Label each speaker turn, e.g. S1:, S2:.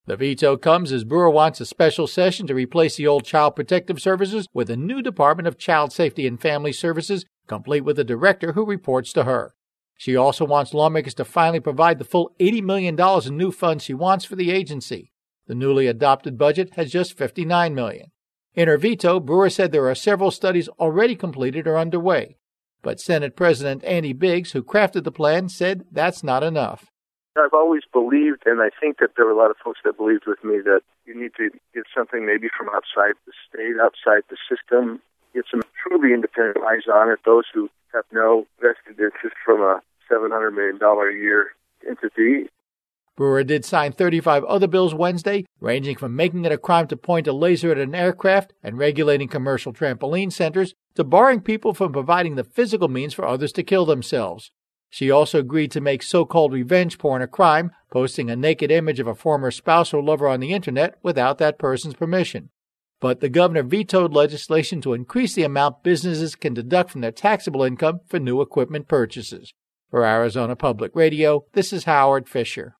S1: The veto comes as Brewer wants a special session to replace the old Child Protective Services with a new Department of Child Safety and Family Services, complete with a director who reports to her. She also wants lawmakers to finally provide the full $80 million in new funds she wants for the agency. The newly adopted budget has just $59 million. In her veto, Brewer said there are several studies already completed or underway. But Senate President Andy Biggs, who crafted the plan, said that's not enough.
S2: I've always believed, and I think that there were a lot of folks that believed with me, that you need to get something maybe from outside the state, outside the system, get some truly independent eyes on it, those who have no vested interest from a $700 million a year entity.
S1: Brewer did sign 35 other bills Wednesday, ranging from making it a crime to point a laser at an aircraft and regulating commercial trampoline centers to barring people from providing the physical means for others to kill themselves. She also agreed to make so-called revenge porn a crime, posting a naked image of a former spouse or lover on the internet without that person's permission. But the governor vetoed legislation to increase the amount businesses can deduct from their taxable income for new equipment purchases. For Arizona Public Radio, this is Howard Fisher.